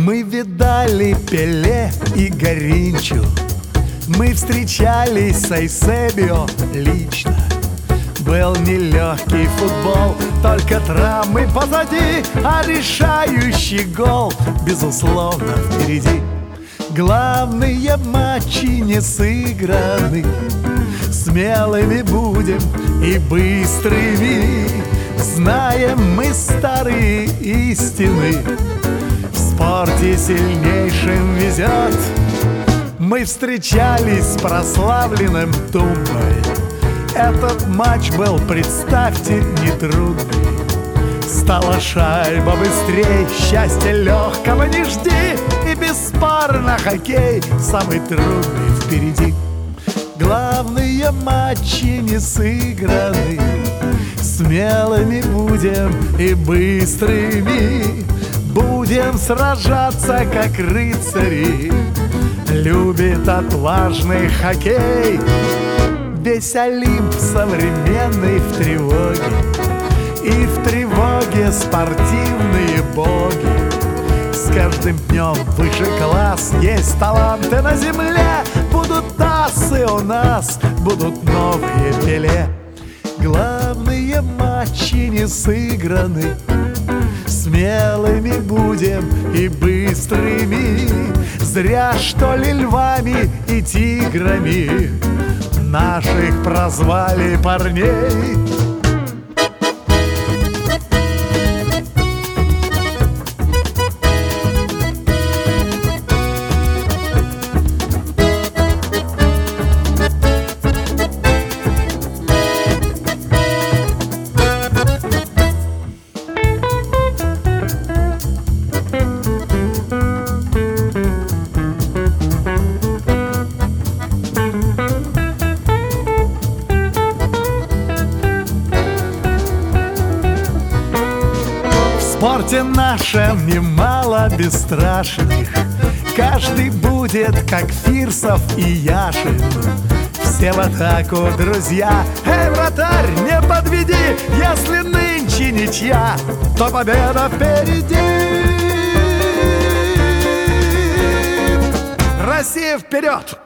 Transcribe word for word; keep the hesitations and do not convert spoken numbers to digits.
Мы видали Пеле и Гаринчу, мы встречались с Эйсебио лично. Был нелегкий футбол, только травмы позади, а решающий гол, безусловно, впереди. Главные матчи не сыграны, смелыми будем и быстрыми. Знаем мы старые истины, в спорте сильнейшим везет. Мы встречались с прославленным Тумбой. Этот матч был, представьте, нетрудный. Стала шайба быстрей, счастья легкого не жди. И бесспорно хоккей самый трудный впереди. Главные матчи не сыграны, смелыми будем и быстрыми. Будем сражаться, как рыцари. Любит отважный хоккей. Весь Олимп современный в тревоге, и в тревоге спортивные боги. С каждым днем выше класс, есть таланты на земле. Будут асы у нас, будут новые Пеле. Главные матчи не сыграны, смелыми будем и быстрыми. Зря, что ли, львами и тиграми наших прозвали парней. В спорте нашем немало бесстрашных, каждый будет, как Фирсов и Яшин. Все в атаку, друзья. Эй, вратарь, не подведи! Если нынче ничья, то победа впереди. Россия вперед!